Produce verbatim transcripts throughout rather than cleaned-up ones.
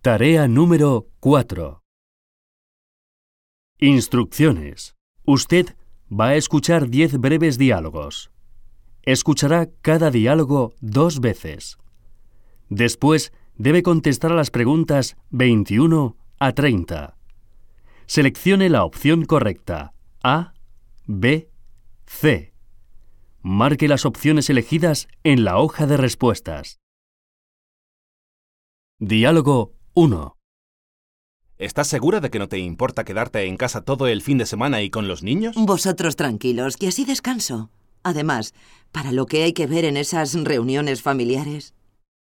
Tarea número cuatro. Instrucciones. Usted va a escuchar diez breves diálogos. Escuchará cada diálogo dos veces. Después debe contestar a las preguntas veintiuno a treinta. Seleccione la opción correcta, A, B, C. Marque las opciones elegidas en la hoja de respuestas. Diálogo uno. ¿Estás segura de que no te importa quedarte en casa todo el fin de semana y con los niños? Vosotros tranquilos, que así descanso. Además, para lo que hay que ver en esas reuniones familiares.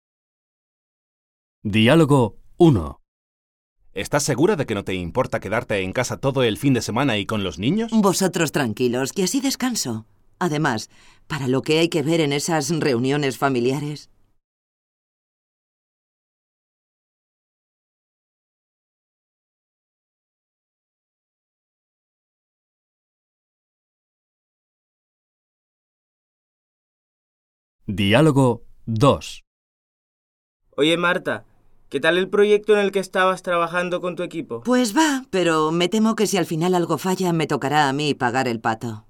Diálogo uno. ¿Estás segura de que no te importa quedarte en casa todo el fin de semana y con los niños? Vosotros tranquilos, que así descanso. Además, para lo que hay que ver en esas reuniones familiares. Diálogo dos. Oye, Marta, ¿qué tal el proyecto en el que estabas trabajando con tu equipo? Pues va, pero me temo que si al final algo falla, me tocará a mí pagar el pato.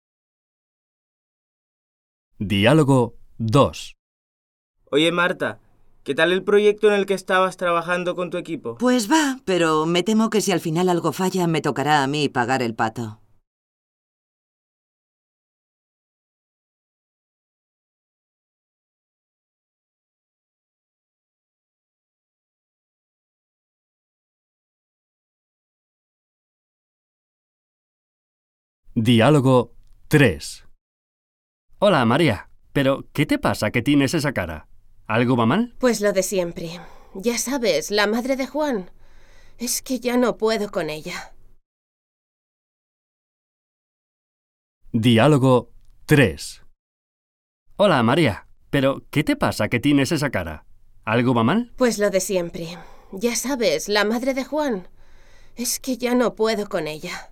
Diálogo dos. Oye, Marta, ¿qué tal el proyecto en el que estabas trabajando con tu equipo? Pues va, pero me temo que si al final algo falla, me tocará a mí pagar el pato. Diálogo tres. Hola, María. ¿Pero qué te pasa que tienes esa cara? ¿Algo va mal? Pues lo de siempre. Ya sabes, la madre de Juan. Es que ya no puedo con ella. Diálogo tres. Hola, María. ¿Pero qué te pasa que tienes esa cara? ¿Algo va mal? Pues lo de siempre. Ya sabes, la madre de Juan. Es que ya no puedo con ella.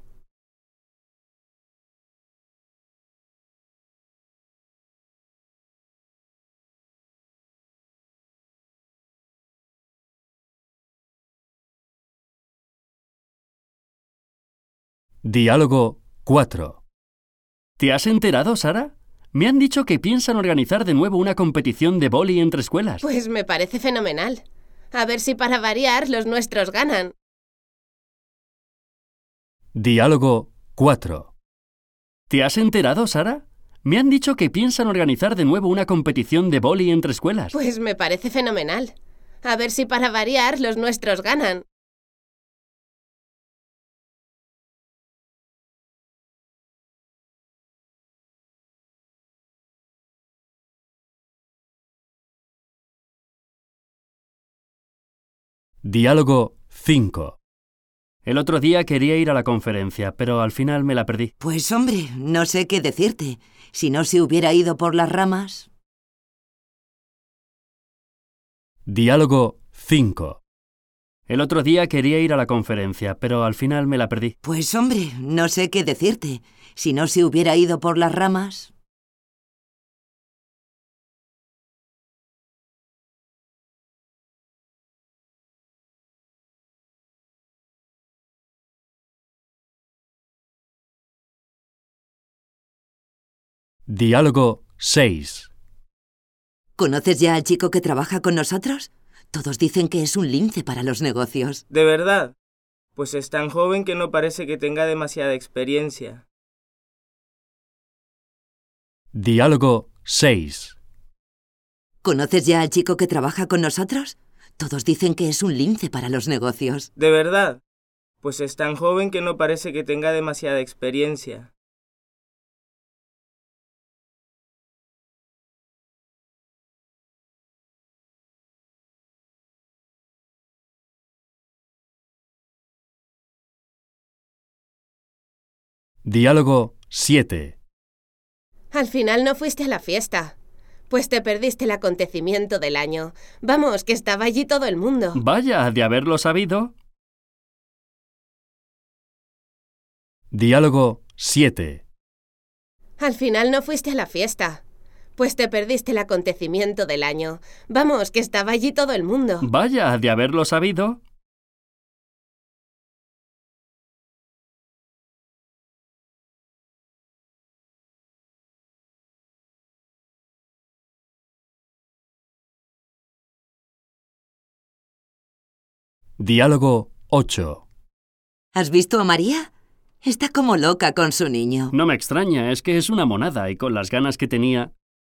Diálogo cuatro. ¿Te has enterado, Sara? Me han dicho que piensan organizar de nuevo una competición de vóley entre escuelas. Pues me parece fenomenal. A ver si para variar los nuestros ganan. Diálogo cuatro. ¿Te has enterado, Sara? Me han dicho que piensan organizar de nuevo una competición de vóley entre escuelas. Pues me parece fenomenal. A ver si para variar los nuestros ganan. Diálogo cinco. El otro día quería ir a la conferencia, pero al final me la perdí. Pues hombre, no sé qué decirte. Si no se hubiera ido por las ramas. Diálogo cinco. El otro día quería ir a la conferencia, pero al final me la perdí. Pues hombre, no sé qué decirte. Si no se hubiera ido por las ramas. Diálogo seis. ¿Conoces ya al chico que trabaja con nosotros? Todos dicen que es un lince para los negocios. ¿De verdad? Pues es tan joven que no parece que tenga demasiada experiencia. Diálogo seis. ¿Conoces ya al chico que trabaja con nosotros? Todos dicen que es un lince para los negocios. ¿De verdad? Pues es tan joven que no parece que tenga demasiada experiencia. Diálogo siete. Al final no fuiste a la fiesta. Pues te perdiste el acontecimiento del año. Vamos, que estaba allí todo el mundo. Vaya, de haberlo sabido. Diálogo siete. Al final no fuiste a la fiesta. Pues te perdiste el acontecimiento del año. Vamos, que estaba allí todo el mundo. Vaya, de haberlo sabido. Diálogo ocho. ¿Has visto a María? Está como loca con su niño. No me extraña, es que es una monada y con las ganas que tenía...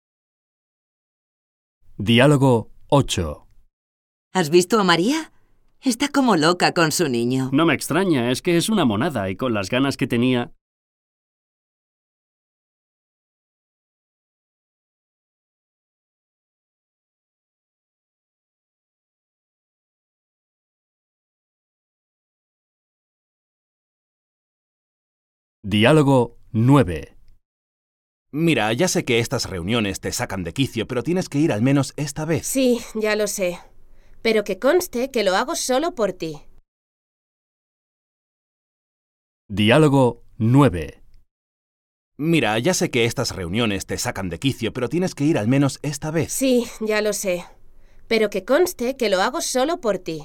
Diálogo ocho. ¿Has visto a María? Está como loca con su niño. No me extraña, es que es una monada y con las ganas que tenía... Diálogo nueve. Mira, ya sé que estas reuniones te sacan de quicio, pero tienes que ir al menos esta vez. Sí, ya lo sé. Pero que conste que lo hago solo por ti. Diálogo nueve. Mira, ya sé que estas reuniones te sacan de quicio, pero tienes que ir al menos esta vez. Sí, ya lo sé. Pero que conste que lo hago solo por ti.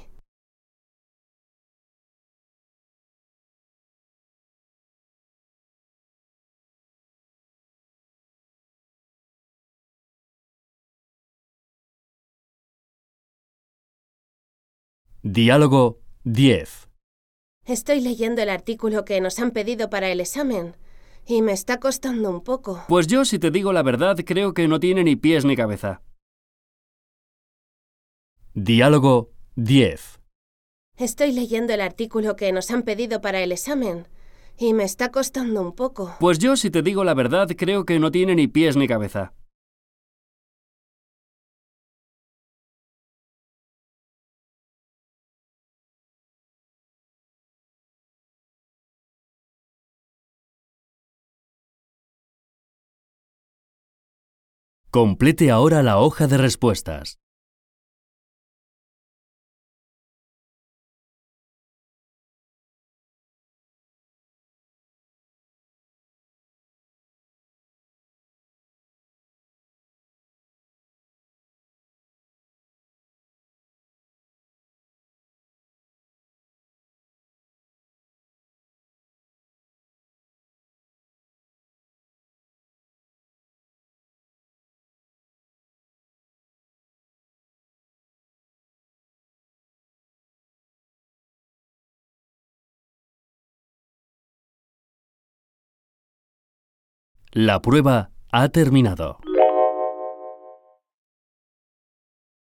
Diálogo diez. Estoy leyendo el artículo que nos han pedido para el examen y me está costando un poco. Pues yo, si te digo la verdad, creo que no tiene ni pies ni cabeza. Diálogo diez. Estoy leyendo el artículo que nos han pedido para el examen y me está costando un poco. Pues yo, si te digo la verdad, creo que no tiene ni pies ni cabeza. Complete ahora la hoja de respuestas. La prueba ha terminado.